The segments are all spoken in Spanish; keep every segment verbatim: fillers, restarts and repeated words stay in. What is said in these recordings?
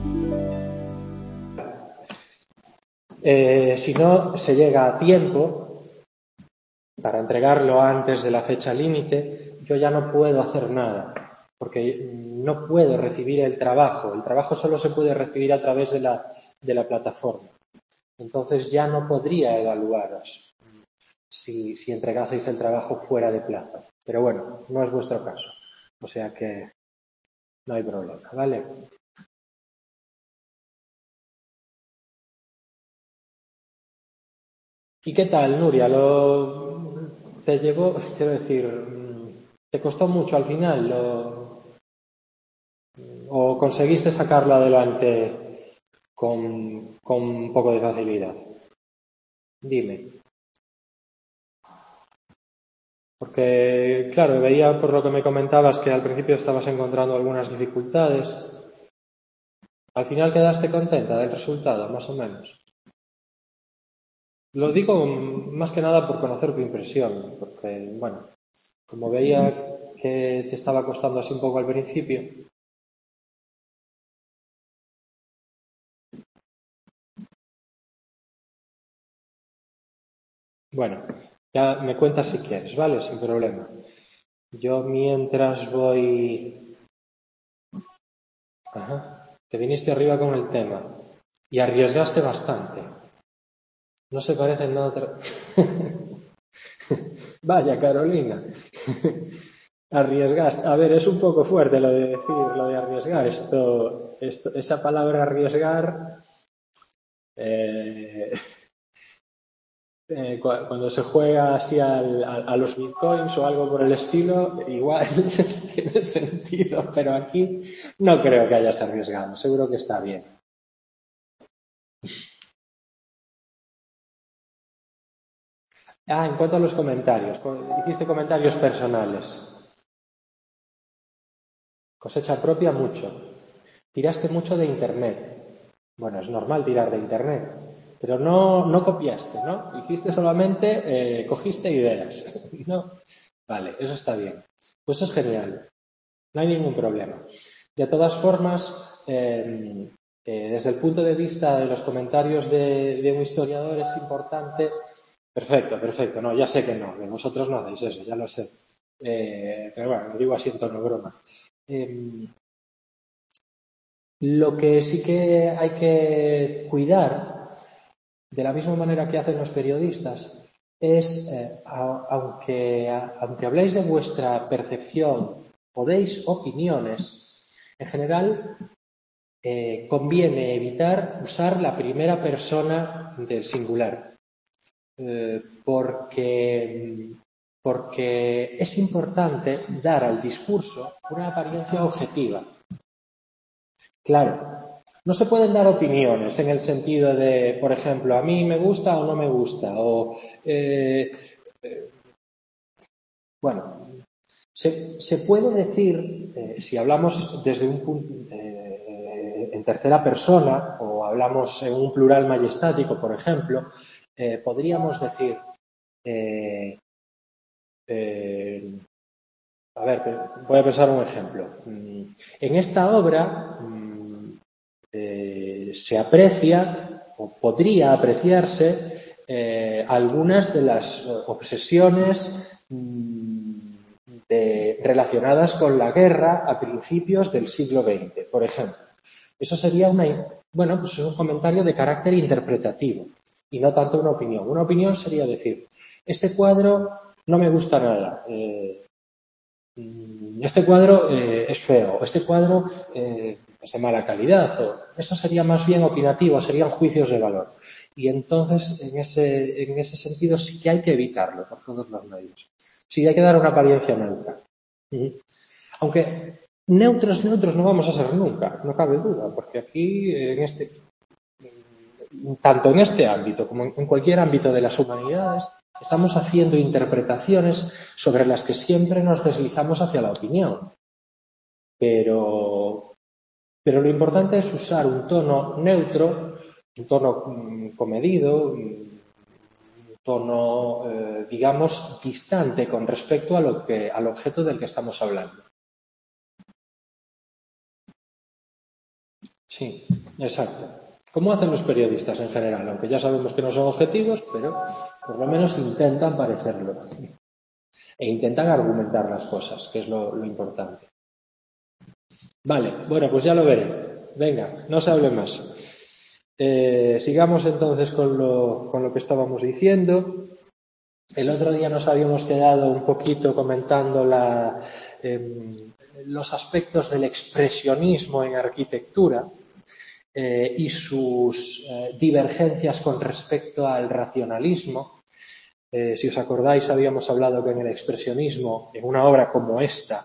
Eh, si no se llega a tiempo para entregarlo antes de la fecha límite, yo ya no puedo hacer nada, porque no puedo recibir el trabajo. El trabajo solo se puede recibir a través de la, de la plataforma. Entonces ya no podría evaluaros si, si entregaseis el trabajo fuera de plazo. Pero bueno, no es vuestro caso. O sea que no hay problema, ¿vale? ¿Y qué tal, Nuria? ¿Lo te llevó, quiero decir, te costó mucho al final? Lo, ¿O conseguiste sacarlo adelante con, con un poco de facilidad? Dime. Porque, claro, veía por lo que me comentabas que al principio estabas encontrando algunas dificultades. ¿Al final quedaste contenta del resultado, más o menos? Lo digo más que nada por conocer tu impresión, porque, bueno, como veía que te estaba costando así un poco al principio. Bueno, ya me cuentas si quieres, ¿vale? Sin problema. Yo mientras voy... Ajá. Te viniste arriba con el tema y arriesgaste bastante. No se parecen nada... Tra... Vaya, Carolina. Arriesgaste. A ver, es un poco fuerte lo de decir, lo de arriesgar. Esto, esto esa palabra arriesgar... Eh... Eh, cuando se juega así al, a, a los bitcoins o algo por el estilo, igual tiene sentido, pero aquí no creo que hayas arriesgado, seguro que está bien. Ah, en cuanto a los comentarios, hiciste comentarios personales. Cosecha propia mucho. Tiraste mucho de internet. Bueno, es normal tirar de internet, pero no, no copiaste, ¿no? Hiciste solamente, eh, cogiste ideas, ¿no? Vale, eso está bien. Pues es genial. No hay ningún problema. De todas formas, eh, eh, desde el punto de vista de los comentarios de, de un historiador es importante. Perfecto, perfecto. No, ya sé que no, que vosotros no hacéis eso, ya lo sé. Eh, pero bueno, lo digo así en tono de broma. Eh, lo que sí que hay que cuidar, de la misma manera que hacen los periodistas, es, eh, a, aunque, a, aunque habléis de vuestra percepción o deis opiniones, en general eh, conviene evitar usar la primera persona del singular, eh, porque, porque es importante dar al discurso una apariencia objetiva. Claro, no se pueden dar opiniones en el sentido de, por ejemplo, a mí me gusta o no me gusta, o eh, eh, bueno, se, se puede decir, eh, si hablamos desde un punto eh, en tercera persona o hablamos en un plural majestático, por ejemplo, eh, podríamos decir, eh, eh, a ver, voy a pensar un ejemplo. En esta obra eh, se aprecia o podría apreciarse eh, algunas de las obsesiones de, relacionadas con la guerra a principios del siglo veinte, por ejemplo. Eso sería una, bueno, pues es un comentario de carácter interpretativo y no tanto una opinión. Una opinión sería decir, este cuadro no me gusta nada, eh, este cuadro eh, es feo, este cuadro eh, es de mala calidad, o eso sería más bien opinativo, serían juicios de valor. Y entonces, en ese, en ese sentido, sí que hay que evitarlo por todos los medios. Sí, hay que dar una apariencia neutra. Aunque neutros, neutros no vamos a ser nunca, no cabe duda, porque aquí, en este, tanto en este ámbito como en cualquier ámbito de las humanidades, estamos haciendo interpretaciones sobre las que siempre nos deslizamos hacia la opinión. Pero, pero lo importante es usar un tono neutro, un tono comedido, un tono, eh, digamos, distante con respecto a lo que, al objeto del que estamos hablando. Sí, exacto. Como hacen los periodistas en general, aunque ya sabemos que no son objetivos, pero por lo menos intentan parecerlo. E intentan argumentar las cosas, que es lo, lo importante. Vale, bueno, pues ya lo veré. Venga, no se hable más. Eh, sigamos entonces con lo, con lo que estábamos diciendo. El otro día nos habíamos quedado un poquito comentando la, eh, los aspectos del expresionismo en arquitectura eh, y sus eh, divergencias con respecto al racionalismo. Eh, si os acordáis, habíamos hablado que en el expresionismo, en una obra como esta,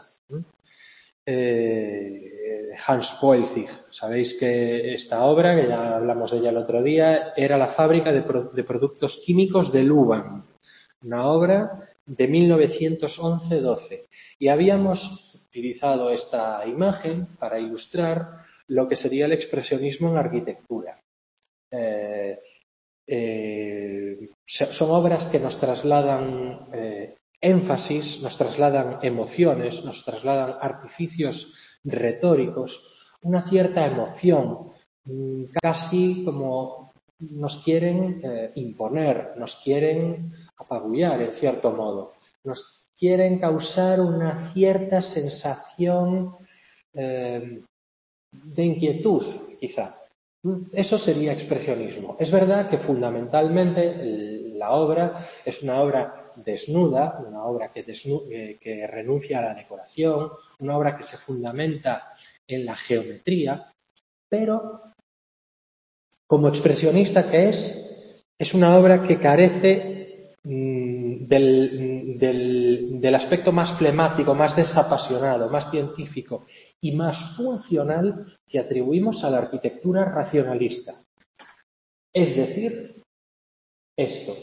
eh, Hans Poelzig, sabéis que esta obra, que ya hablamos de ella el otro día, era la fábrica de, pro de productos químicos de Luban, una obra de mil novecientos once doce. Y habíamos utilizado esta imagen para ilustrar lo que sería el expresionismo en arquitectura. Eh, eh, son obras que nos trasladan eh, énfasis, nos trasladan emociones, nos trasladan artificios retóricos, una cierta emoción, casi como nos quieren eh, imponer, nos quieren apabullar en cierto modo, nos quieren causar una cierta sensación eh, de inquietud, quizá. Eso sería expresionismo. Es verdad que fundamentalmente la obra es una obra desnuda, una obra que, desnu eh, que renuncia a la decoración, una obra que se fundamenta en la geometría, pero como expresionista que es, es una obra que carece mmm, del, del, del aspecto más flemático, más desapasionado, más científico y más funcional que atribuimos a la arquitectura racionalista. Es decir, esto.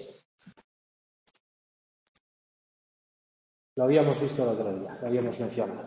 Lo habíamos visto el otro día, lo habíamos mencionado.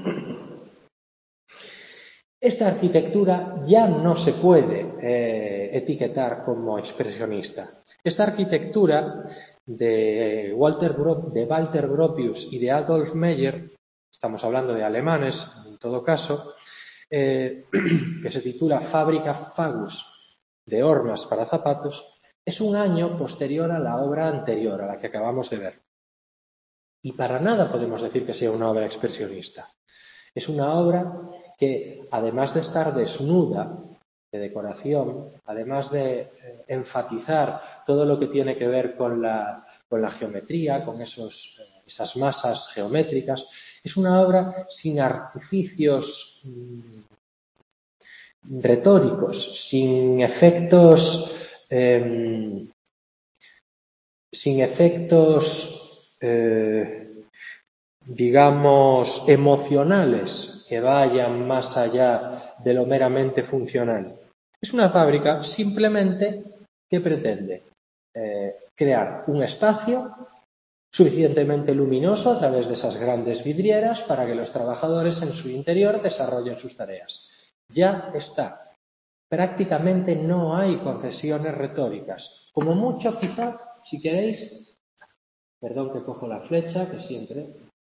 Esta arquitectura ya no se puede eh, etiquetar como expresionista. Esta arquitectura de Walter, de Walter Gropius y de Adolf Meyer, estamos hablando de alemanes en todo caso, eh, que se titula Fábrica Fagus de hormas para zapatos, es un año posterior a la obra anterior, a la que acabamos de ver. Y para nada podemos decir que sea una obra expresionista. Es una obra que, además de estar desnuda de decoración, además de eh, enfatizar todo lo que tiene que ver con la, con la geometría, con esos, eh, esas masas geométricas, es una obra sin artificios mmm, retóricos, sin efectos, eh, sin efectos, eh, digamos, emocionales que vayan más allá de lo meramente funcional. Es una fábrica simplemente que pretende eh, crear un espacio suficientemente luminoso a través de esas grandes vidrieras para que los trabajadores en su interior desarrollen sus tareas. Ya está. Prácticamente no hay concesiones retóricas. Como mucho, quizá, si queréis, perdón que cojo la flecha, que siempre...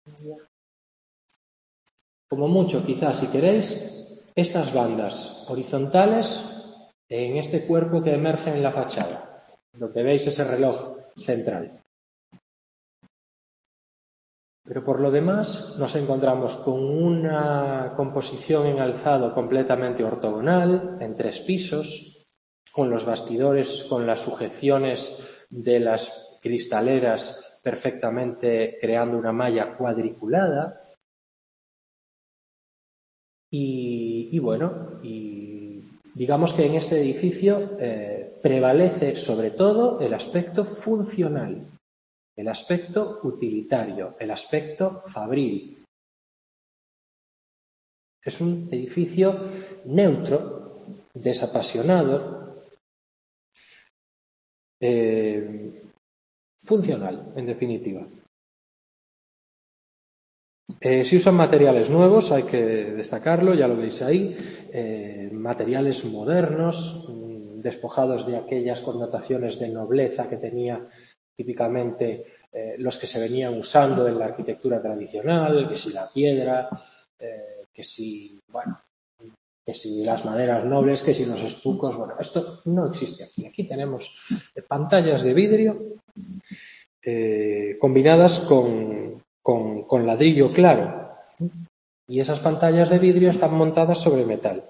Como mucho, quizá, si queréis, estas bandas horizontales en este cuerpo que emerge en la fachada, donde veis ese reloj central. Pero por lo demás nos encontramos con una composición en alzado completamente ortogonal, en tres pisos, con los bastidores, con las sujeciones de las cristaleras perfectamente creando una malla cuadriculada. Y, y bueno, y digamos que en este edificio eh, prevalece sobre todo el aspecto funcional, el aspecto utilitario, el aspecto fabril. Es un edificio neutro, desapasionado, eh, funcional, en definitiva. Eh, si usan materiales nuevos, hay que destacarlo, ya lo veis ahí, eh, materiales modernos, mmm, despojados de aquellas connotaciones de nobleza que tenía típicamente eh, los que se venían usando en la arquitectura tradicional, que si la piedra, eh, que si, bueno, que si las maderas nobles, que si los estucos, bueno, esto no existe aquí. Aquí tenemos pantallas de vidrio eh, combinadas con, con, con ladrillo claro, y esas pantallas de vidrio están montadas sobre metal.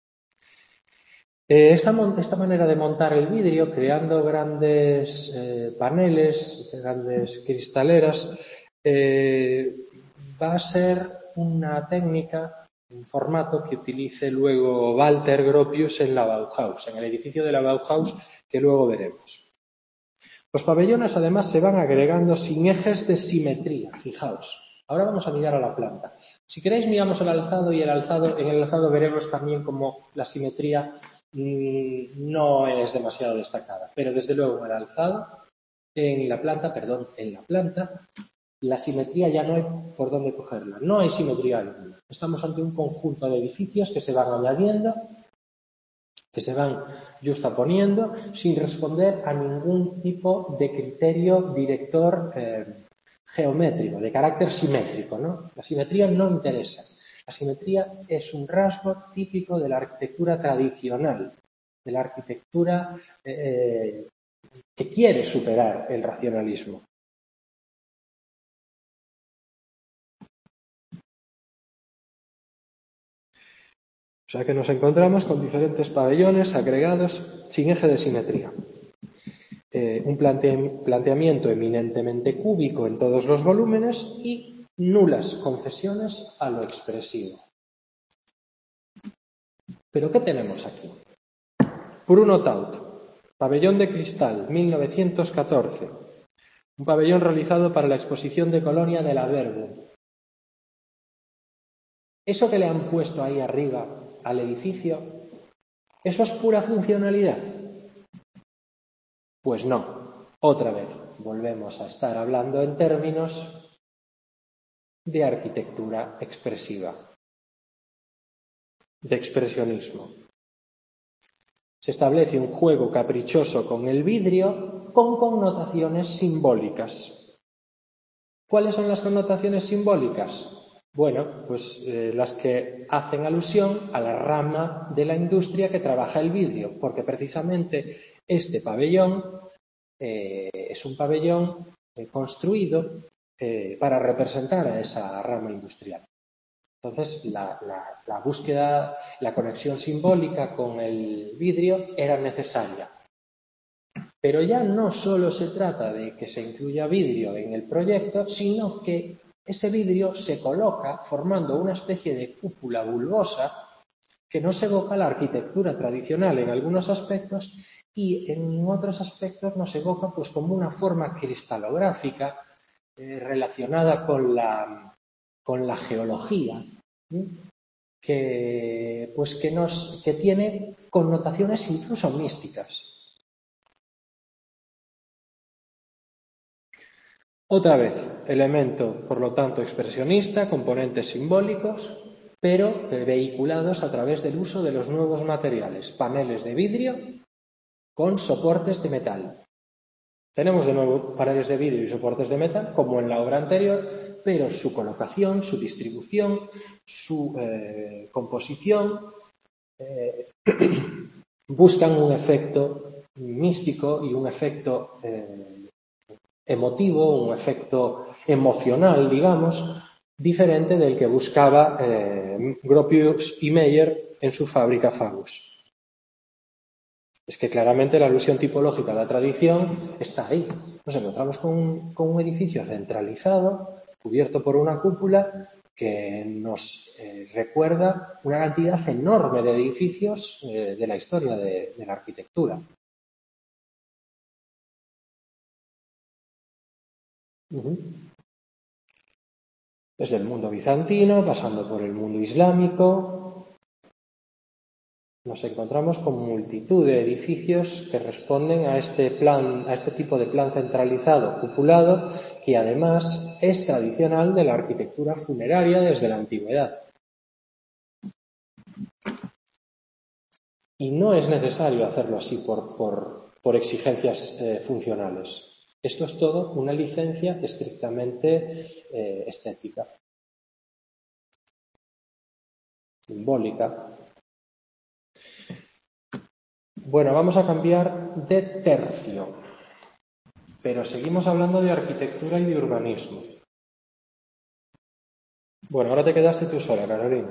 Eh, esta, esta manera de montar el vidrio, creando grandes eh, paneles, grandes cristaleras, eh, va a ser una técnica, un formato que utilice luego Walter Gropius en la Bauhaus, en el edificio de la Bauhaus, que luego veremos. Los pabellones además se van agregando sin ejes de simetría, fijaos. Ahora vamos a mirar a la planta. Si queréis miramos el alzado y el alzado, en el alzado veremos también cómo la simetría mmm, no es demasiado destacada. Pero desde luego en el alzado, en la planta, perdón, en la planta, la simetría ya no hay por dónde cogerla. No hay simetría alguna. Estamos ante un conjunto de edificios que se van añadiendo, que se van justaponiendo sin responder a ningún tipo de criterio director eh, geométrico, de carácter simétrico, ¿no? La simetría no interesa. La simetría es un rasgo típico de la arquitectura tradicional, de la arquitectura eh, que quiere superar el racionalismo. O sea que nos encontramos con diferentes pabellones agregados sin eje de simetría. Eh, un plante planteamiento eminentemente cúbico en todos los volúmenes y nulas concesiones a lo expresivo. ¿Pero qué tenemos aquí? Bruno Taut, pabellón de cristal, mil novecientos catorce. Un pabellón realizado para la exposición de Colonia de la Verbo. Eso que le han puesto ahí arriba al edificio, ¿eso es pura funcionalidad? Pues no. Otra vez, volvemos a estar hablando en términos de arquitectura expresiva, de expresionismo. Se establece un juego caprichoso con el vidrio con connotaciones simbólicas. ¿Cuáles son las connotaciones simbólicas? Bueno, pues eh, las que hacen alusión a la rama de la industria que trabaja el vidrio, porque precisamente este pabellón eh, es un pabellón eh, construido eh, para representar a esa rama industrial. Entonces, la, la, la búsqueda, la conexión simbólica con el vidrio era necesaria. Pero ya no solo se trata de que se incluya vidrio en el proyecto, sino que ese vidrio se coloca formando una especie de cúpula bulbosa que nos evoca la arquitectura tradicional en algunos aspectos y en otros aspectos nos evoca pues como una forma cristalográfica eh, relacionada con la, con la geología, ¿sí? que, pues que, nos, que tiene connotaciones incluso místicas. Otra vez, elemento, por lo tanto, expresionista, componentes simbólicos, pero vehiculados a través del uso de los nuevos materiales, paneles de vidrio con soportes de metal. Tenemos de nuevo paneles de vidrio y soportes de metal, como en la obra anterior, pero su colocación, su distribución, su eh, composición eh, buscan un efecto místico y un efecto eh, emotivo, un efecto emocional, digamos, diferente del que buscaba eh, Gropius y Meyer en su fábrica Fagus. Es que claramente la alusión tipológica a la tradición está ahí. Nos encontramos con un, con un edificio centralizado, cubierto por una cúpula, que nos eh, recuerda una cantidad enorme de edificios eh, de la historia de, de la arquitectura. Uh-huh. Desde el mundo bizantino, pasando por el mundo islámico, nos encontramos con multitud de edificios que responden a este plan, a este tipo de plan centralizado, cupulado, que además es tradicional de la arquitectura funeraria desde la antigüedad. Y no es necesario hacerlo así por, por, por exigencias eh, funcionales. Esto es todo una licencia estrictamente eh, estética, simbólica. Bueno, vamos a cambiar de tercio, pero seguimos hablando de arquitectura y de urbanismo. Bueno, ahora te quedaste tú sola, Carolina.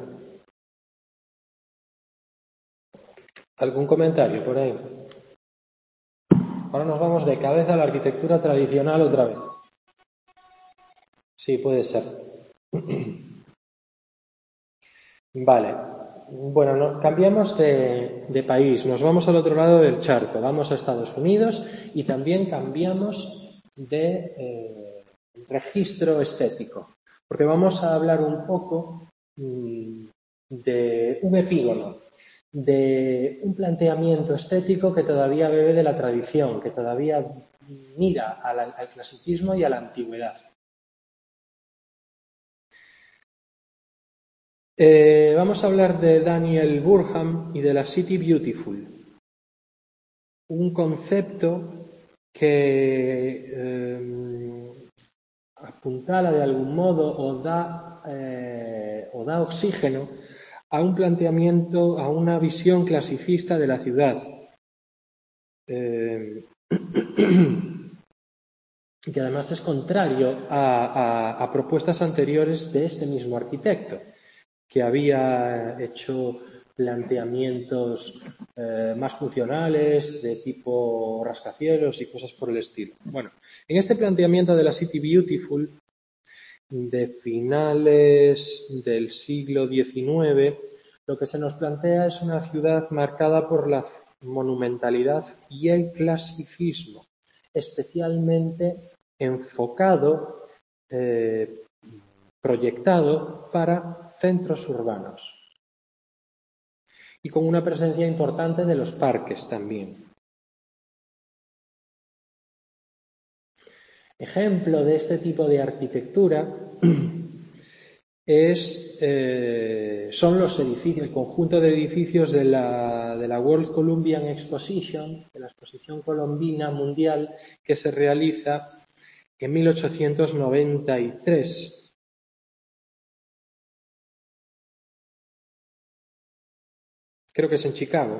¿Algún comentario por ahí? Ahora nos vamos de cabeza a la arquitectura tradicional otra vez. Sí, puede ser. Vale. Bueno, no, cambiamos de, de país, nos vamos al otro lado del charco, vamos a Estados Unidos y también cambiamos de eh, registro estético, porque vamos a hablar un poco mmm, de un epígono, de un planteamiento estético que todavía bebe de la tradición, que todavía mira al, al clasicismo y a la antigüedad. Eh, vamos a hablar de Daniel Burham y de la City Beautiful, un concepto que eh, apuntala de algún modo o da, eh, o da oxígeno a un planteamiento, a una visión clasicista de la ciudad, eh, que además es contrario a, a, a propuestas anteriores de este mismo arquitecto, que había hecho planteamientos eh, más funcionales, de tipo rascacielos y cosas por el estilo. Bueno, en este planteamiento de la City Beautiful, de finales del siglo diecinueve, lo que se nos plantea es una ciudad marcada por la monumentalidad y el clasicismo, especialmente enfocado, eh, proyectado para centros urbanos y con una presencia importante de los parques también. Ejemplo de este tipo de arquitectura es, eh, son los edificios, el conjunto de edificios de la, de la World Columbian Exposition, de la Exposición Colombina Mundial, que se realiza en mil ochocientos noventa y tres. Creo que es en Chicago.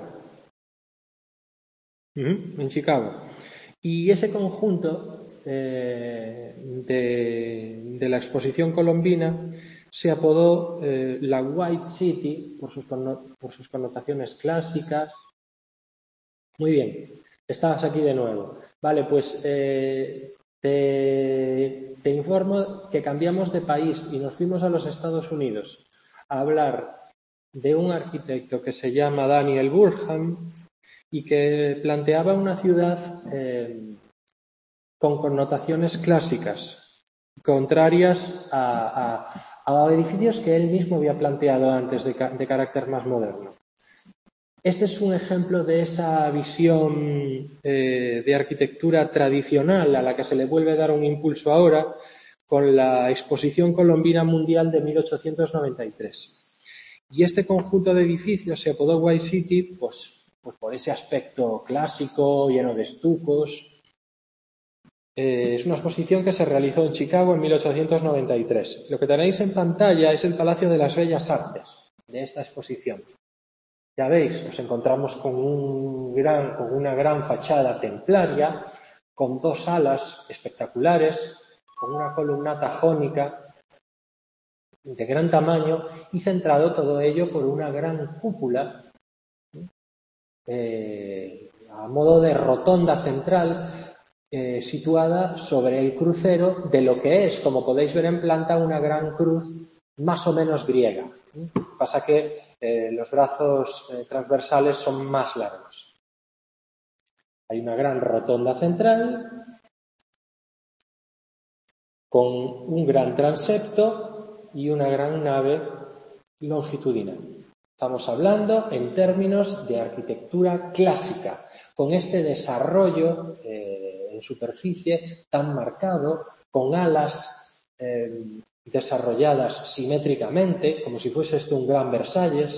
Uh-huh, en Chicago. Y ese conjunto eh, de, de la exposición colombina se apodó eh, la White City por sus, por sus connotaciones clásicas. Muy bien, estabas aquí de nuevo. Vale, pues eh, te, te informo que cambiamos de país y nos fuimos a los Estados Unidos a hablar de un arquitecto que se llama Daniel Burham y que planteaba una ciudad eh, con connotaciones clásicas, contrarias a, a, a edificios que él mismo había planteado antes de, de carácter más moderno. Este es un ejemplo de esa visión eh, de arquitectura tradicional a la que se le vuelve a dar un impulso ahora con la Exposición Colombina Mundial de mil ochocientos noventa y tres. Y este conjunto de edificios se apodó White City pues, pues por ese aspecto clásico, lleno de estucos. Eh, es una exposición que se realizó en Chicago en mil ochocientos noventa y tres. Lo que tenéis en pantalla es el Palacio de las Bellas Artes de esta exposición. Ya veis, nos encontramos con, un gran, con una gran fachada templaria, con dos alas espectaculares, con una columnata jónica de gran tamaño y centrado todo ello por una gran cúpula eh, a modo de rotonda central eh, situada sobre el crucero de lo que es, como podéis ver en planta, una gran cruz más o menos griega. Pasa que eh, los brazos eh, transversales son más largos. Hay una gran rotonda central con un gran transepto y una gran nave longitudinal. Estamos hablando en términos de arquitectura clásica, con este desarrollo eh, en superficie tan marcado, con alas eh, desarrolladas simétricamente, como si fuese esto un gran Versalles.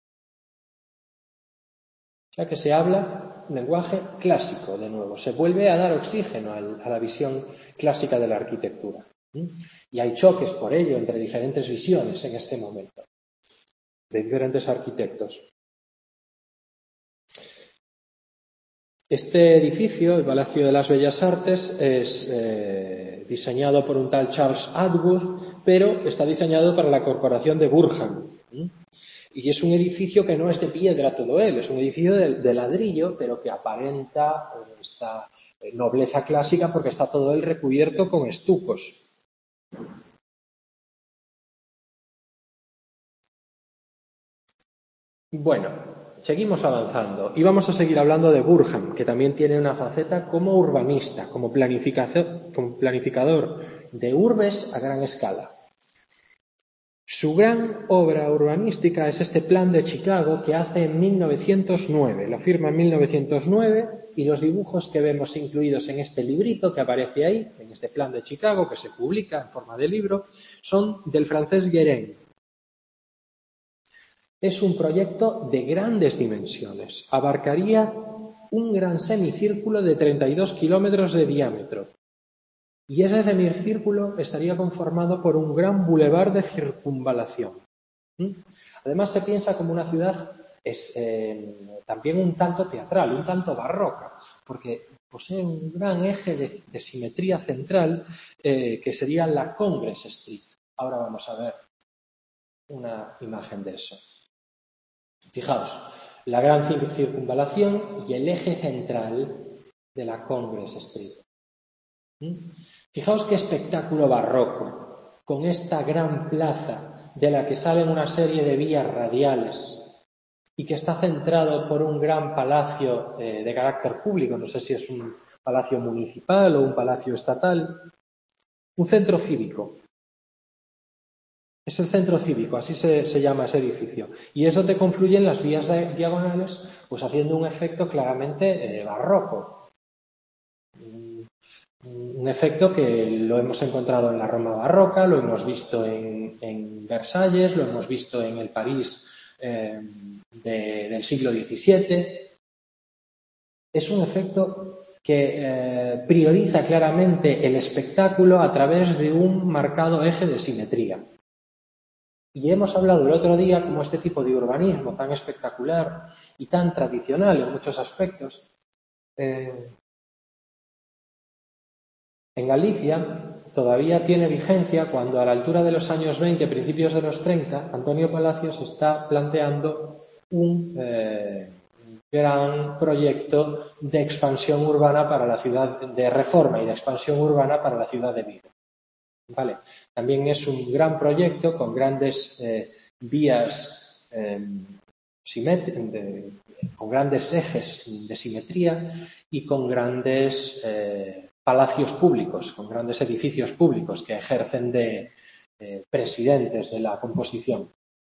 O sea que se habla un lenguaje clásico, de nuevo. Se vuelve a dar oxígeno al, a la visión clásica de la arquitectura. Y hay choques por ello entre diferentes visiones en este momento, de diferentes arquitectos. Este edificio, el Palacio de las Bellas Artes, es eh, diseñado por un tal Charles Atwood, pero está diseñado para la corporación de Burham. ¿Mm? Y es un edificio que no es de piedra todo él, es un edificio de, de ladrillo, pero que aparenta esta nobleza clásica porque está todo él recubierto con estucos. Bueno, seguimos avanzando y vamos a seguir hablando de Burham, que también tiene una faceta como urbanista, como planificador, como planificador de urbes a gran escala. Su gran obra urbanística es este Plan de Chicago que hace en mil novecientos nueve, lo firma en mil novecientos nueve y los dibujos que vemos incluidos en este librito que aparece ahí, en este Plan de Chicago que se publica en forma de libro, son del francés Guérin. Es un proyecto de grandes dimensiones. Abarcaría un gran semicírculo de treinta y dos kilómetros de diámetro. Y ese semicírculo estaría conformado por un gran bulevar de circunvalación. ¿Mm? Además, se piensa como una ciudad es eh, también un tanto teatral, un tanto barroca, porque posee un gran eje de, de simetría central eh, que sería la Congress Street. Ahora vamos a ver una imagen de eso. Fijaos, la gran circunvalación y el eje central de la Congress Street. ¿Mm? Fijaos qué espectáculo barroco, con esta gran plaza de la que salen una serie de vías radiales y que está centrado por un gran palacio eh, de carácter público, no sé si es un palacio municipal o un palacio estatal, un centro cívico. Es el centro cívico, así se, se llama ese edificio. Y es donde confluyen las vías diagonales, pues haciendo un efecto claramente eh, barroco. Un efecto que lo hemos encontrado en la Roma barroca, lo hemos visto en, en Versalles, lo hemos visto en el París eh, de, del siglo diecisiete. Es un efecto que eh, prioriza claramente el espectáculo a través de un marcado eje de simetría. Y hemos hablado el otro día como este tipo de urbanismo tan espectacular y tan tradicional en muchos aspectos. Eh, en Galicia todavía tiene vigencia cuando a la altura de los años veinte, principios de los treinta, Antonio Palacios está planteando un eh, gran proyecto de expansión urbana para la ciudad, de reforma y de expansión urbana para la ciudad de Vigo. Vale. También es un gran proyecto con grandes eh, vías eh, de, con grandes ejes de simetría y con grandes eh, palacios públicos, con grandes edificios públicos que ejercen de eh, presidentes de la composición.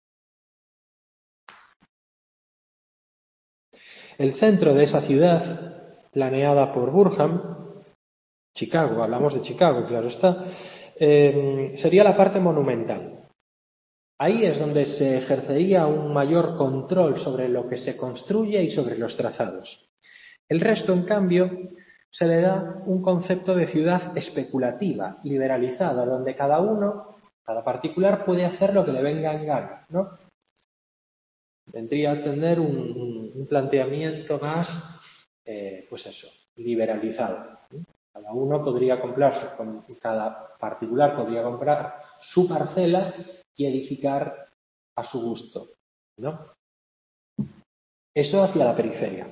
El centro de esa ciudad, planeada por Burham, Chicago, hablamos de Chicago, claro está, eh, sería la parte monumental. Ahí es donde se ejercería un mayor control sobre lo que se construye y sobre los trazados. El resto, en cambio, se le da un concepto de ciudad especulativa, liberalizada, donde cada uno, cada particular, puede hacer lo que le venga en gana, ¿no? Vendría a tener un, un, un planteamiento más, eh, pues eso, liberalizado. Cada uno podría comprarse, cada particular podría comprar su parcela y edificar a su gusto, ¿no? Eso hacia la periferia.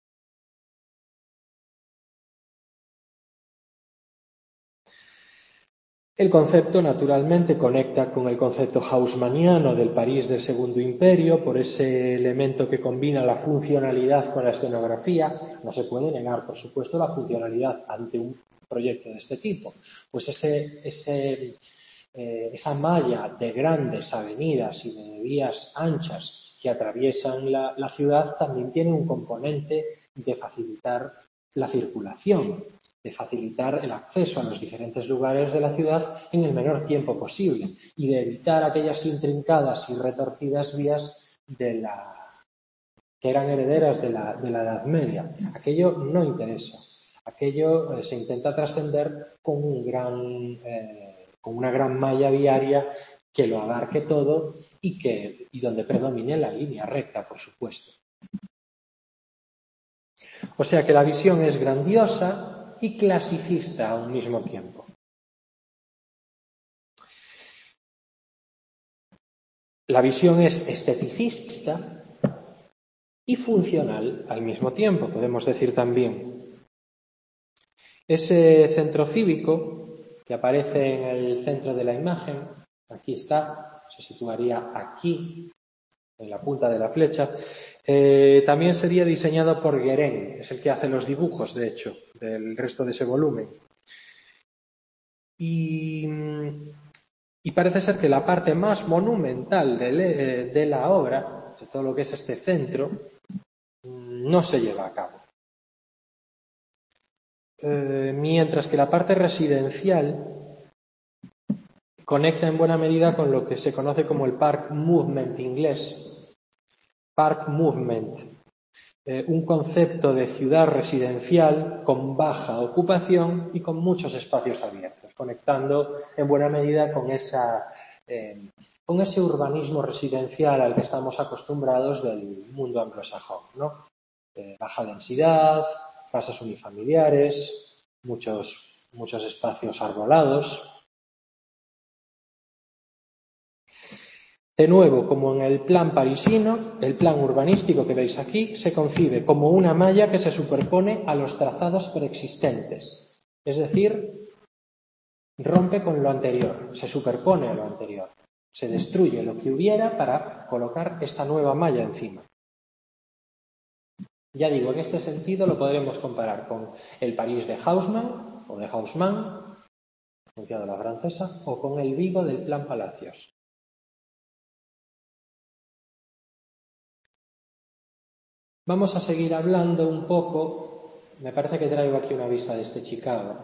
El concepto, naturalmente, conecta con el concepto haussmanniano del París del Segundo Imperio, por ese elemento que combina la funcionalidad con la escenografía. No se puede negar, por supuesto, la funcionalidad ante un proyecto de este tipo. Pues ese, ese, eh, esa malla de grandes avenidas y de vías anchas que atraviesan la, la ciudad también tiene un componente de facilitar la circulación, de facilitar el acceso a los diferentes lugares de la ciudad en el menor tiempo posible y de evitar aquellas intrincadas y retorcidas vías de la, que eran herederas de la, de la Edad Media. Aquello no interesa. Aquello eh, se intenta trascender con, un gran, eh, con una gran malla viaria que lo abarque todo y, que, y donde predomine la línea recta, por supuesto. O sea que la visión es grandiosa y clasicista a un mismo tiempo. La visión es esteticista y funcional al mismo tiempo, podemos decir también. Ese centro cívico que aparece en el centro de la imagen, aquí está, se situaría aquí, en la punta de la flecha, eh, también sería diseñado por Guérin, es el que hace los dibujos, de hecho, del resto de ese volumen. Y, y parece ser que la parte más monumental de, de la obra, de todo lo que es este centro, no se lleva a cabo. Eh, mientras que la parte residencial conecta en buena medida con lo que se conoce como el Park Movement inglés. Park Movement, eh, un concepto de ciudad residencial con baja ocupación y con muchos espacios abiertos, conectando en buena medida con, esa, eh, con ese urbanismo residencial al que estamos acostumbrados del mundo anglosajón, ¿no? Eh, baja densidad, casas unifamiliares, muchos, muchos espacios arbolados. De nuevo, como en el plan parisino, el plan urbanístico que veis aquí se concibe como una malla que se superpone a los trazados preexistentes. Es decir, rompe con lo anterior, se superpone a lo anterior. Se destruye lo que hubiera para colocar esta nueva malla encima. Ya digo, en este sentido lo podremos comparar con el París de Haussmann o de Haussmann, pronunciado a la francesa, o con el Vigo del plan Palacios. Vamos a seguir hablando un poco, me parece que traigo aquí una vista de este Chicago.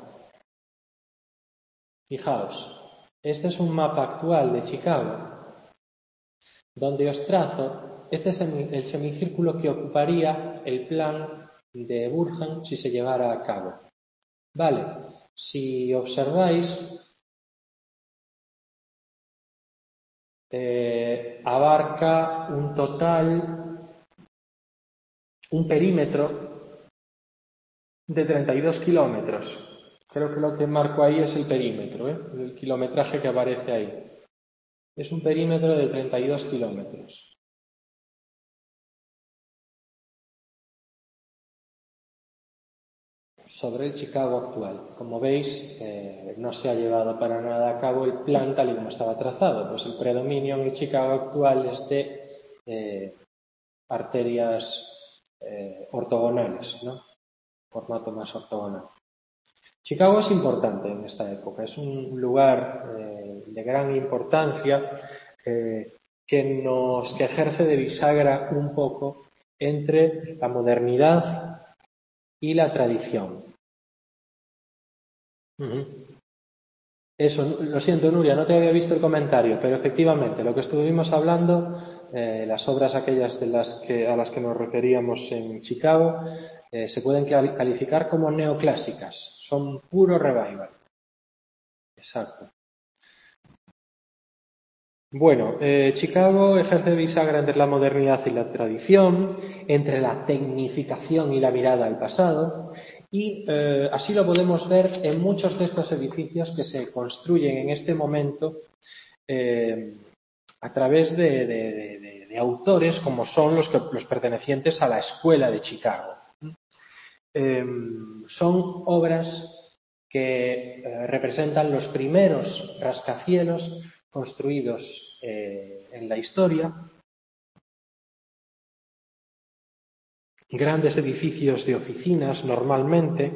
Fijaos, este es un mapa actual de Chicago, donde os trazo, este es el semicírculo que ocuparía el plan de Burhan si se llevara a cabo. Vale, si observáis, eh, abarca un total, un perímetro de treinta y dos kilómetros. Creo que lo que marco ahí es el perímetro, ¿eh? El kilometraje que aparece ahí. Es un perímetro de treinta y dos kilómetros. Sobre el Chicago actual. Como veis, eh, no se ha llevado para nada a cabo el plan tal y como estaba trazado. Pues el predominio en el Chicago actual es de eh, arterias eh, ortogonales, ¿no? Formato más ortogonal. Chicago es importante en esta época, es un lugar eh, de gran importancia eh, que nos que ejerce de bisagra un poco entre la modernidad y la tradición. Uh-huh. Eso, lo siento, Nuria, no te había visto el comentario, pero efectivamente, lo que estuvimos hablando, eh, las obras aquellas de las que, a las que nos referíamos en Chicago, eh, se pueden calificar como neoclásicas, son puro revival. Exacto. Bueno, eh, Chicago ejerce bisagra entre la modernidad y la tradición, entre la tecnificación y la mirada al pasado, y eh, así lo podemos ver en muchos de estos edificios que se construyen en este momento eh, a través de, de, de, de autores como son los, que, los pertenecientes a la Escuela de Chicago. Eh, son obras que eh, representan los primeros rascacielos construidos eh, en la historia, grandes edificios de oficinas normalmente,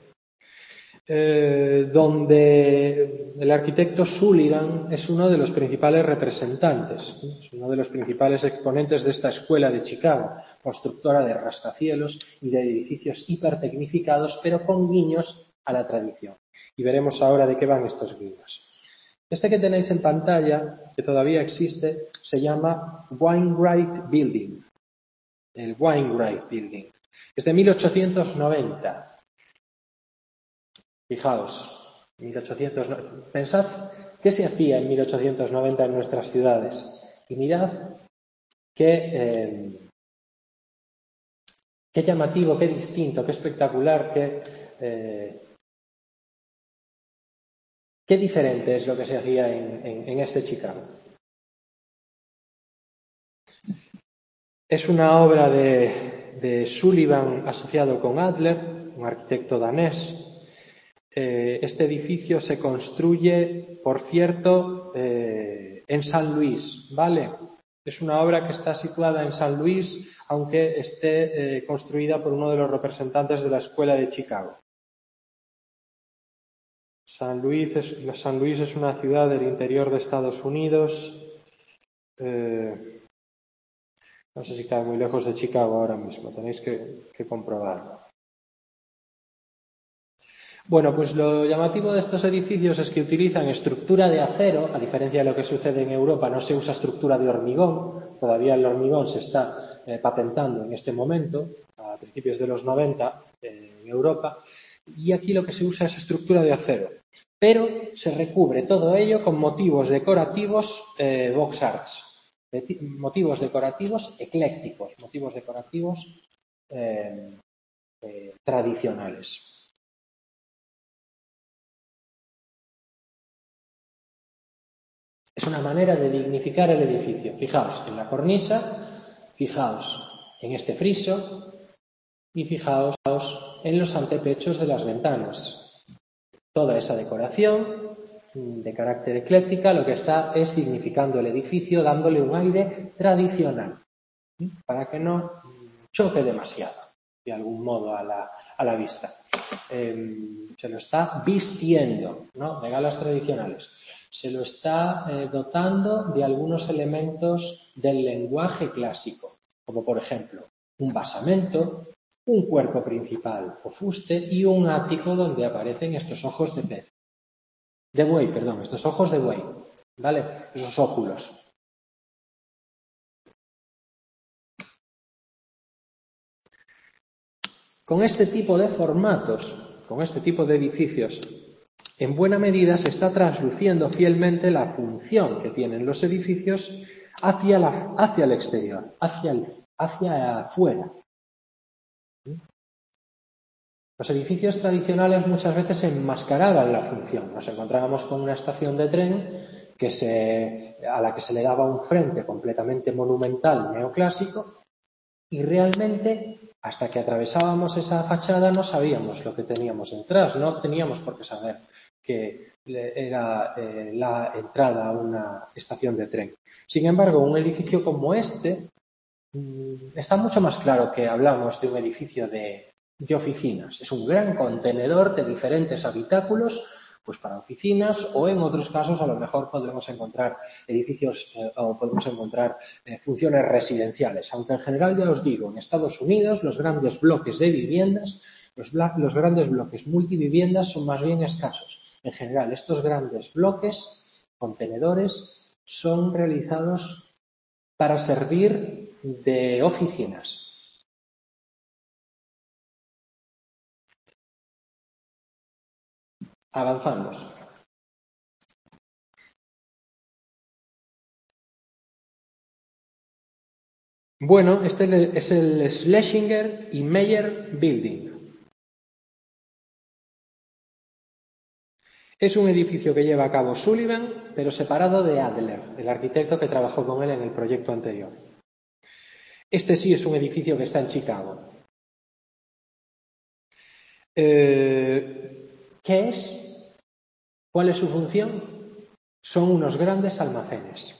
eh, donde el arquitecto Sullivan es uno de los principales representantes, ¿sí? Es uno de los principales exponentes de esta escuela de Chicago, constructora de rascacielos y de edificios hipertecnificados, pero con guiños a la tradición. Y veremos ahora de qué van estos guiños. Este que tenéis en pantalla, que todavía existe, se llama Wainwright Building. El Wainwright Building. Es de mil ochocientos noventa. Fijaos, mil ochocientos noventa. Pensad qué se hacía en mil ochocientos noventa en nuestras ciudades. Y mirad qué, eh, Qué llamativo, qué distinto, qué espectacular, qué, eh, qué diferente es lo que se hacía en, en, en este Chicago. Es una obra de, de Sullivan asociado con Adler, un arquitecto danés. Eh, este edificio se construye, por cierto, eh, en San Luis, ¿vale? Es una obra que está situada en San Luis, aunque esté eh, construida por uno de los representantes de la Escuela de Chicago. San Luis es, San Luis es una ciudad del interior de Estados Unidos. Eh, no sé si queda muy lejos de Chicago ahora mismo, tenéis que, que comprobarlo. Bueno, pues lo llamativo de estos edificios es que utilizan estructura de acero, a diferencia de lo que sucede en Europa, no se usa estructura de hormigón, todavía el hormigón se está eh, patentando en este momento, a principios de los noventa eh, en Europa, y aquí lo que se usa es estructura de acero, pero se recubre todo ello con motivos decorativos eh, box arts, de motivos decorativos eclécticos, motivos decorativos eh, eh, tradicionales. Es una manera de dignificar el edificio. Fijaos en la cornisa, fijaos en este friso y fijaos en los antepechos de las ventanas. Toda esa decoración de carácter ecléctica lo que está es dignificando el edificio, dándole un aire tradicional, para que no choque demasiado, de algún modo, a la, a la vista. Eh, se lo está vistiendo, ¿no?, de galas tradicionales. Se lo está eh, dotando de algunos elementos del lenguaje clásico, como por ejemplo un basamento, un cuerpo principal o fuste y un ático donde aparecen estos ojos de pez. De buey, perdón, estos ojos de buey, ¿vale? Esos óculos. Con este tipo de formatos, con este tipo de edificios, en buena medida se está trasluciendo fielmente la función que tienen los edificios hacia, la, hacia el exterior, hacia, el, hacia afuera. Los edificios tradicionales muchas veces enmascaraban la función. Nos encontrábamos con una estación de tren que se, a la que se le daba un frente completamente monumental, neoclásico, y realmente, hasta que atravesábamos esa fachada, no sabíamos lo que teníamos detrás, no teníamos por qué saber que era eh, la entrada a una estación de tren. Sin embargo, un edificio como este mmm, está mucho más claro que hablamos de un edificio de, de oficinas. Es un gran contenedor de diferentes habitáculos, pues para oficinas, o en otros casos a lo mejor podremos encontrar edificios eh, o podemos encontrar eh, funciones residenciales. Aunque en general, ya os digo, en Estados Unidos los grandes bloques de viviendas, los, los grandes bloques multiviviendas son más bien escasos. En general, estos grandes bloques, contenedores, son realizados para servir de oficinas. Avanzamos. Bueno, este es el Schlesinger y Meyer Building. Es un edificio que lleva a cabo Sullivan, pero separado de Adler, el arquitecto que trabajó con él en el proyecto anterior. Este sí es un edificio que está en Chicago. Eh, ¿Qué es? ¿Cuál es su función? Son unos grandes almacenes.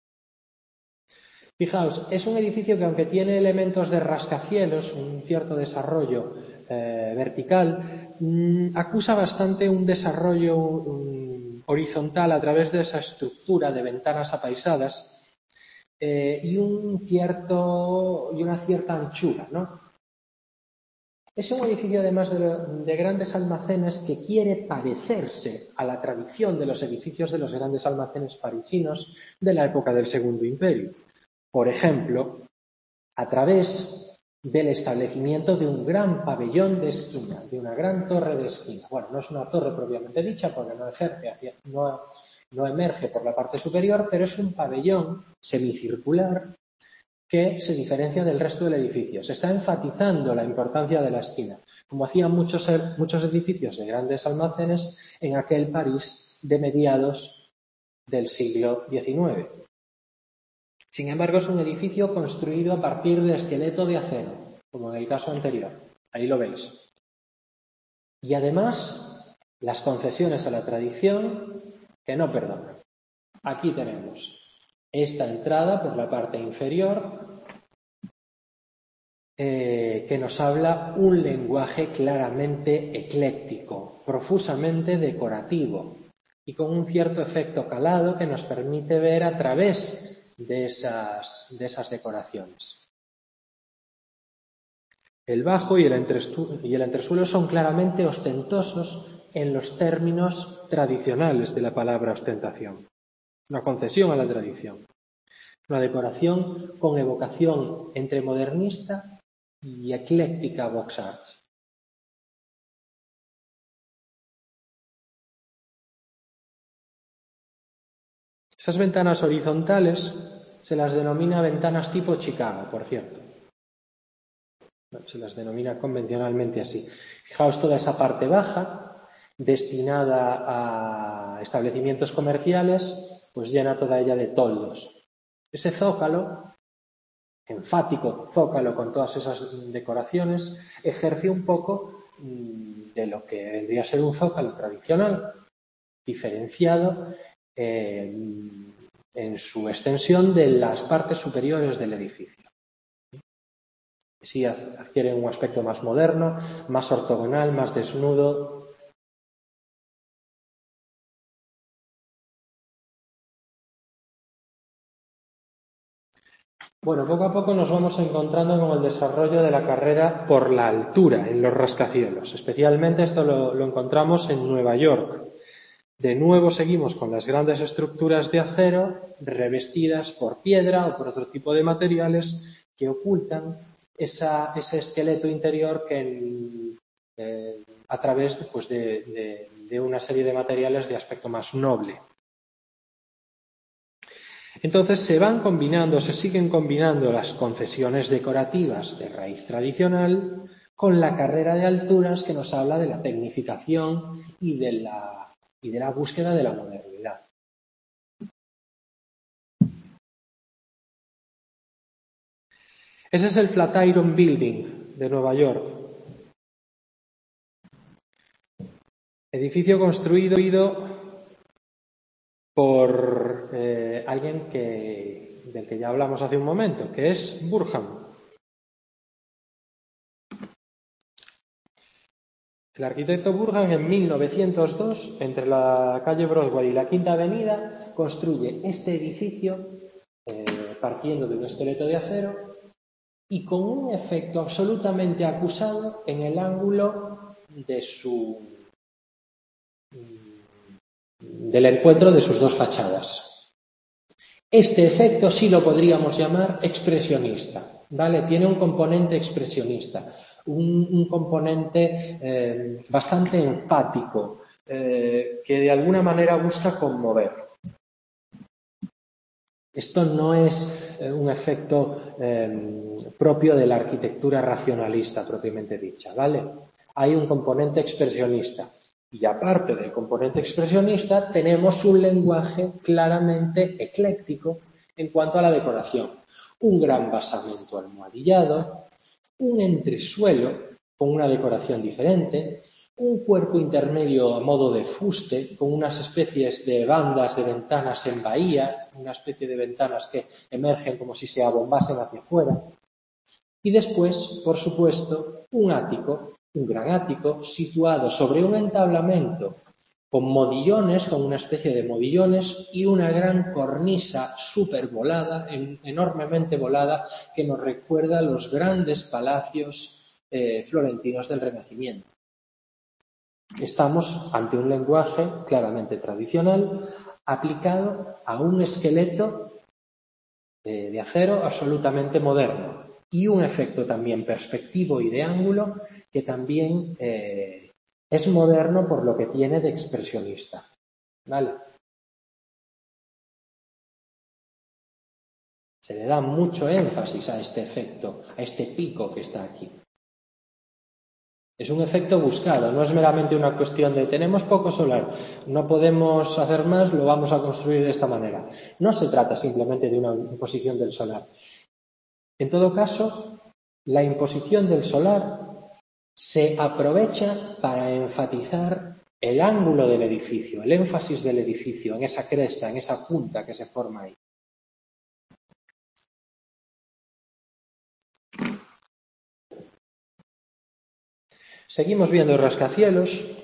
Fijaos, es un edificio que, aunque tiene elementos de rascacielos, un cierto desarrollo eh, vertical, mmm, acusa bastante un desarrollo um, horizontal a través de esa estructura de ventanas apaisadas eh, y un cierto y una cierta anchura, ¿no? Es un edificio, además de, de grandes almacenes, que quiere parecerse a la tradición de los edificios de los grandes almacenes parisinos de la época del Segundo Imperio. Por ejemplo, a través del establecimiento de un gran pabellón de esquina, de una gran torre de esquina. Bueno, no es una torre propiamente dicha porque no ejerce hacia, no, no emerge por la parte superior, pero es un pabellón semicircular que se diferencia del resto del edificio. Se está enfatizando la importancia de la esquina, como hacían muchos, muchos edificios de grandes almacenes en aquel París de mediados del siglo diecinueve. Sin embargo, es un edificio construido a partir de esqueleto de acero, como en el caso anterior. Ahí lo veis. Y además, las concesiones a la tradición que no perdonan. Aquí tenemos esta entrada por la parte inferior eh, que nos habla un lenguaje claramente ecléctico, profusamente decorativo y con un cierto efecto calado que nos permite ver a través de esas, de esas decoraciones. El bajo y el, y el entresuelo son claramente ostentosos en los términos tradicionales de la palabra ostentación. Una concesión a la tradición. Una decoración con evocación entre modernista y ecléctica box arts. Esas ventanas horizontales se las denomina ventanas tipo Chicago, por cierto. Se las denomina convencionalmente así. Fijaos toda esa parte baja, destinada a establecimientos comerciales, pues llena toda ella de toldos. Ese zócalo, enfático zócalo con todas esas decoraciones, ejerce un poco de lo que vendría a ser un zócalo tradicional, diferenciado eh, en su extensión de las partes superiores del edificio. Sí adquiere un aspecto más moderno, más ortogonal, más desnudo. Bueno, poco a poco nos vamos encontrando con el desarrollo de la carrera por la altura en los rascacielos. Especialmente esto lo, lo encontramos en Nueva York. De nuevo seguimos con las grandes estructuras de acero revestidas por piedra o por otro tipo de materiales que ocultan esa, ese esqueleto interior que eh, a través pues, de, de, de una serie de materiales de aspecto más noble. Entonces se van combinando, se siguen combinando las concesiones decorativas de raíz tradicional con la carrera de alturas que nos habla de la tecnificación y de la, y de la búsqueda de la modernidad. Ese es el Flatiron Building de Nueva York. Edificio construido por eh, alguien que, del que ya hablamos hace un momento, que es Burham. El arquitecto Burham en mil novecientos dos, entre la calle Broadway y la Quinta Avenida, construye este edificio eh, partiendo de un esqueleto de acero y con un efecto absolutamente acusado en el ángulo de su del encuentro de sus dos fachadas. Este efecto sí lo podríamos llamar expresionista, ¿vale? Tiene un componente expresionista, un, un componente eh, bastante enfático, eh, que de alguna manera busca conmover. Esto no es eh, un efecto eh, propio de la arquitectura racionalista propiamente dicha, ¿vale? Hay un componente expresionista. Y aparte del componente expresionista, tenemos un lenguaje claramente ecléctico en cuanto a la decoración. Un gran basamento almohadillado, un entresuelo con una decoración diferente, un cuerpo intermedio a modo de fuste con unas especies de bandas de ventanas en bahía, una especie de ventanas que emergen como si se abombasen hacia afuera. Y después, por supuesto, un ático, un gran ático situado sobre un entablamento con modillones, con una especie de modillones y una gran cornisa súper volada, enormemente volada, que nos recuerda a los grandes palacios eh, florentinos del Renacimiento. Estamos ante un lenguaje claramente tradicional aplicado a un esqueleto de, de acero absolutamente moderno y un efecto también perspectivo y de ángulo que también eh, es moderno por lo que tiene de expresionista. ¿Vale? Se le da mucho énfasis a este efecto, a este pico que está aquí. Es un efecto buscado, no es meramente una cuestión de tenemos poco solar, no podemos hacer más, lo vamos a construir de esta manera. No se trata simplemente de una imposición del solar. En todo caso, la imposición del solar se aprovecha para enfatizar el ángulo del edificio, el énfasis del edificio en esa cresta, en esa punta que se forma ahí. Seguimos viendo rascacielos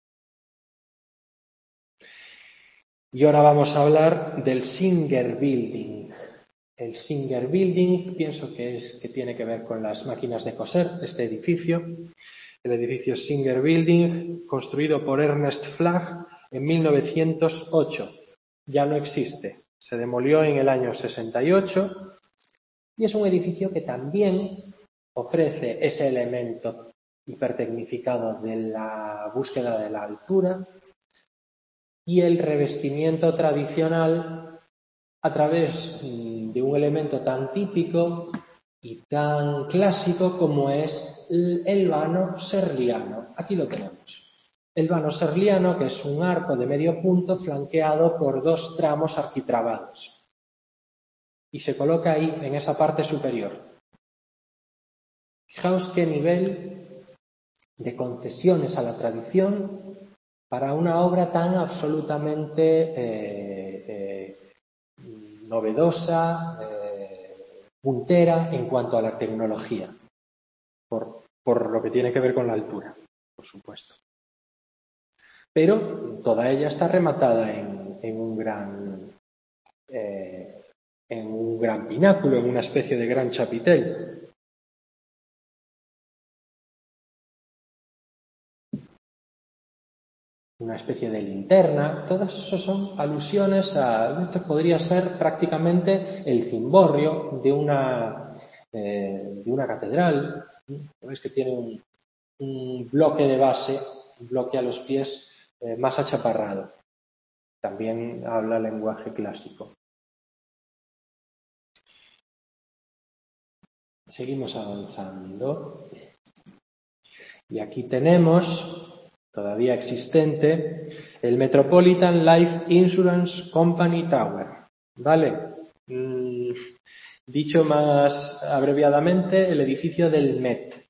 y ahora vamos a hablar del Singer Building. El Singer Building, pienso que es que tiene que ver con las máquinas de coser, este edificio. El edificio Singer Building, construido por Ernest Flagg en mil novecientos ocho. Ya no existe. Se demolió en el año sesenta y ocho y es un edificio que también ofrece ese elemento hipertecnificado de la búsqueda de la altura y el revestimiento tradicional a través de un elemento tan típico y tan clásico como es el vano serliano. Aquí lo tenemos. El vano serliano, que es un arco de medio punto flanqueado por dos tramos arquitrabados. Y se coloca ahí, en esa parte superior. Fijaos qué nivel de concesiones a la tradición para una obra tan absolutamente eh, eh, novedosa, eh, puntera en cuanto a la tecnología, por, por lo que tiene que ver con la altura, por supuesto. Pero toda ella está rematada en, en un gran eh, en un gran pináculo, en una especie de gran chapitel. Una especie de linterna, todas esas son alusiones a, esto podría ser prácticamente el cimborrio de una, eh, de una catedral. Veis que tiene un, un bloque de base, un bloque a los pies eh, más achaparrado. También habla lenguaje clásico. Seguimos avanzando. Y aquí tenemos, todavía existente, el Metropolitan Life Insurance Company Tower. ¿Vale? Mm, dicho más abreviadamente, el edificio del Met.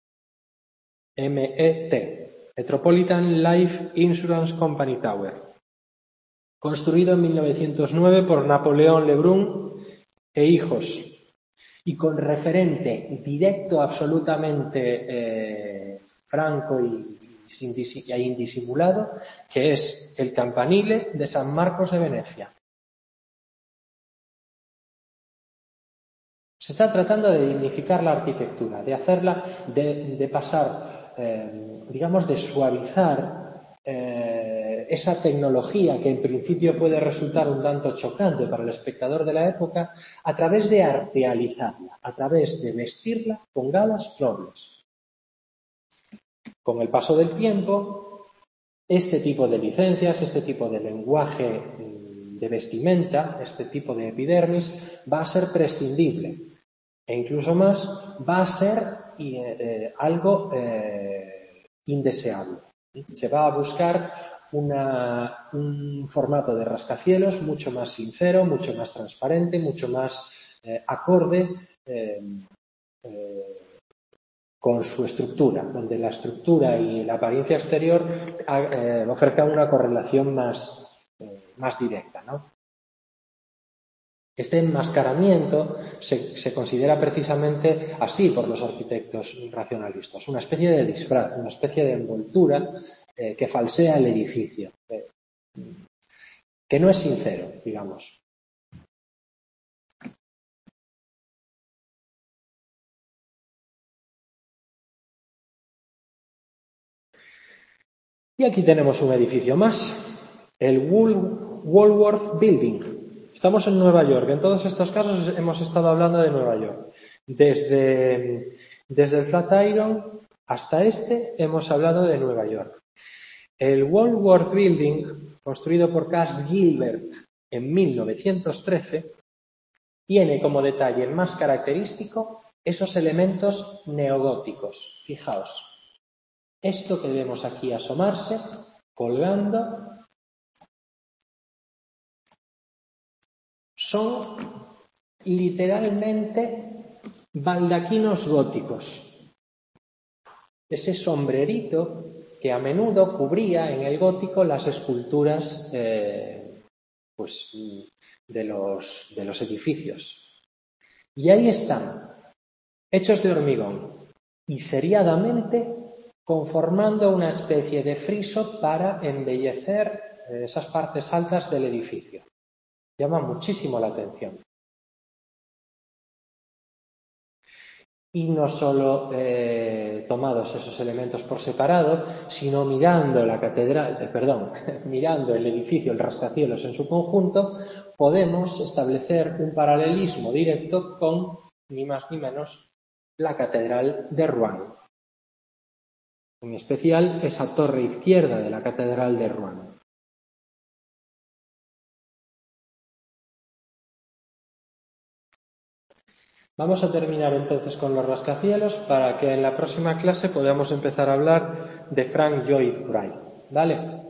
M E T. Metropolitan Life Insurance Company Tower. Construido en mil novecientos nueve por Napoleón Lebrun e hijos. Y con referente directo, absolutamente eh, franco y, y indisimulado, que es el campanile de San Marcos de Venecia. Se está tratando de dignificar la arquitectura, de hacerla, de, de pasar, eh, digamos, de suavizar eh, esa tecnología que en principio puede resultar un tanto chocante para el espectador de la época, a través de artealizarla, a través de vestirla con galas nobles. Con el paso del tiempo, este tipo de licencias, este tipo de lenguaje de vestimenta, este tipo de epidermis, va a ser prescindible. E incluso más, va a ser eh, algo eh, indeseable. Se va a buscar una, un formato de rascacielos mucho más sincero, mucho más transparente, mucho más eh, acorde eh, eh, con su estructura, donde la estructura y la apariencia exterior eh, ofrezcan una correlación más, eh, más directa, ¿no? Este enmascaramiento se, se considera precisamente así por los arquitectos racionalistas, una especie de disfraz, una especie de envoltura eh, que falsea el edificio, eh, que no es sincero, digamos. Y aquí tenemos un edificio más, el Woolworth Building. Estamos en Nueva York. En todos estos casos hemos estado hablando de Nueva York. Desde, desde el Flatiron hasta este hemos hablado de Nueva York. El Woolworth Building, construido por Cass Gilbert en mil novecientos trece, tiene como detalle más característico esos elementos neogóticos. Fijaos, esto que vemos aquí asomarse, colgando, son literalmente baldaquinos góticos. Ese sombrerito que a menudo cubría en el gótico las esculturas eh, pues, de, los, de los edificios. Y ahí están, hechos de hormigón y seriadamente conformando una especie de friso para embellecer esas partes altas del edificio. Llama muchísimo la atención. Y no solo eh, tomados esos elementos por separado, sino mirando la catedral, eh, perdón, mirando el edificio, el rascacielos en su conjunto, podemos establecer un paralelismo directo con, ni más ni menos, la catedral de Rouen. En especial, esa torre izquierda de la catedral de Rouen. Vamos a terminar entonces con los rascacielos para que en la próxima clase podamos empezar a hablar de Frank Lloyd Wright. ¿Vale?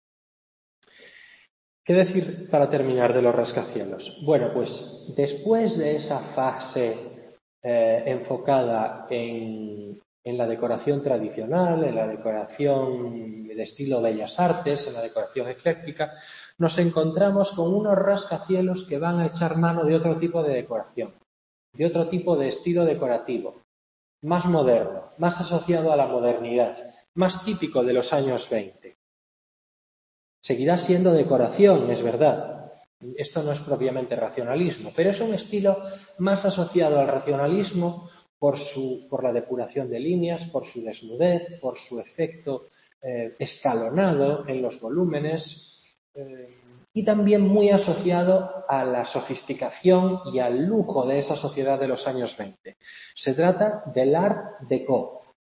¿Qué decir para terminar de los rascacielos? Bueno, pues después de esa fase eh, enfocada en, en la decoración tradicional, en la decoración de estilo Bellas Artes, en la decoración ecléctica, nos encontramos con unos rascacielos que van a echar mano de otro tipo de decoración, de otro tipo de estilo decorativo, más moderno, más asociado a la modernidad, más típico de los años veinte. Seguirá siendo decoración, es verdad. Esto no es propiamente racionalismo, pero es un estilo más asociado al racionalismo por, su, por la depuración de líneas, por su desnudez, por su efecto eh, escalonado en los volúmenes eh, y también muy asociado a la sofisticación y al lujo de esa sociedad de los años veinte. Se trata del Art Deco.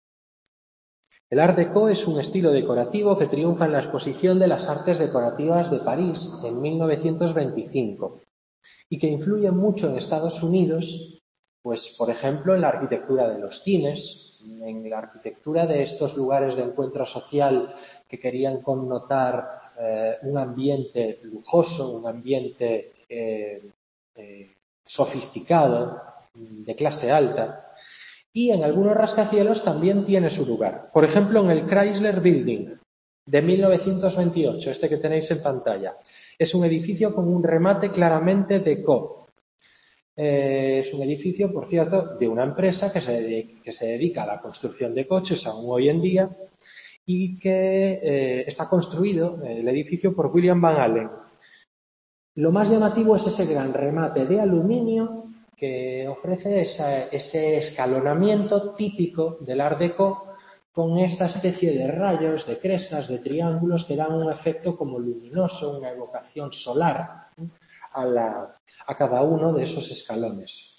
El Art Deco es un estilo decorativo que triunfa en la Exposición de las Artes Decorativas de París en mil novecientos veinticinco y que influye mucho en Estados Unidos, pues por ejemplo en la arquitectura de los cines, en la arquitectura de estos lugares de encuentro social que querían connotar eh, un ambiente lujoso, un ambiente eh, eh, sofisticado, de clase alta. Y en algunos rascacielos también tiene su lugar. Por ejemplo, en el Chrysler Building de mil novecientos veintiocho, este que tenéis en pantalla. Es un edificio con un remate claramente deco. Eh, es un edificio, por cierto, de una empresa que se, dedica, que se dedica a la construcción de coches aún hoy en día y que eh, está construido, el edificio, por William Van Allen. Lo más llamativo es ese gran remate de aluminio que ofrece esa, ese escalonamiento típico del Art Deco con esta especie de rayos, de crestas, de triángulos que dan un efecto como luminoso, una evocación solar a, la, a cada uno de esos escalones.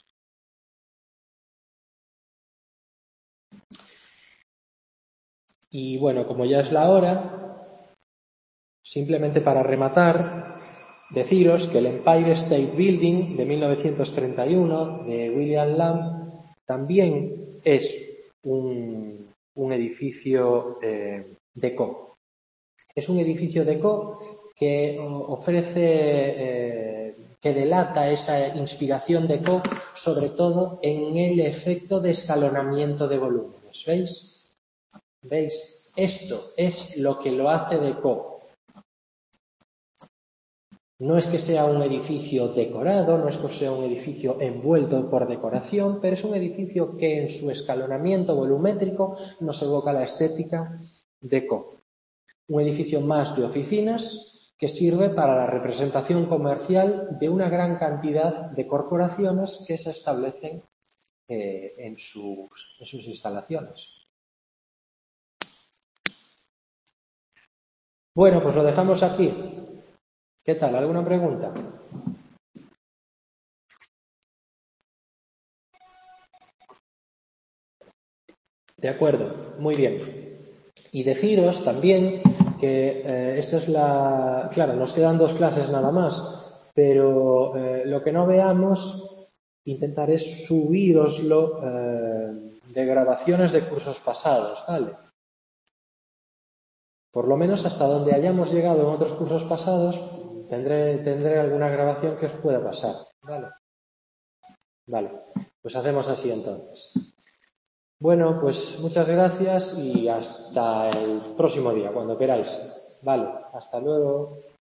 Y bueno, como ya es la hora, simplemente para rematar, deciros que el Empire State Building de mil novecientos treinta y uno de William Lamb también es un, un edificio eh, deco. Es un edificio deco que ofrece, eh, que delata esa inspiración deco, sobre todo en el efecto de escalonamiento de volúmenes. ¿Veis? ¿Veis? Esto es lo que lo hace deco. No es que sea un edificio decorado, no es que sea un edificio envuelto por decoración, pero es un edificio que en su escalonamiento volumétrico nos evoca la estética deco. Un edificio más de oficinas que sirve para la representación comercial de una gran cantidad de corporaciones que se establecen eh, en, sus, en sus instalaciones. Bueno, pues lo dejamos aquí. ¿Qué tal? ¿Alguna pregunta? De acuerdo, muy bien. Y deciros también que eh, esto es la... Claro, nos quedan dos clases nada más, pero eh, lo que no veamos intentaré subíroslo eh, de grabaciones de cursos pasados, ¿vale? Por lo menos hasta donde hayamos llegado en otros cursos pasados, tendré, tendré alguna grabación que os pueda pasar, ¿vale? Vale, pues hacemos así entonces. Bueno, pues muchas gracias y hasta el próximo día, cuando queráis. Vale, hasta luego.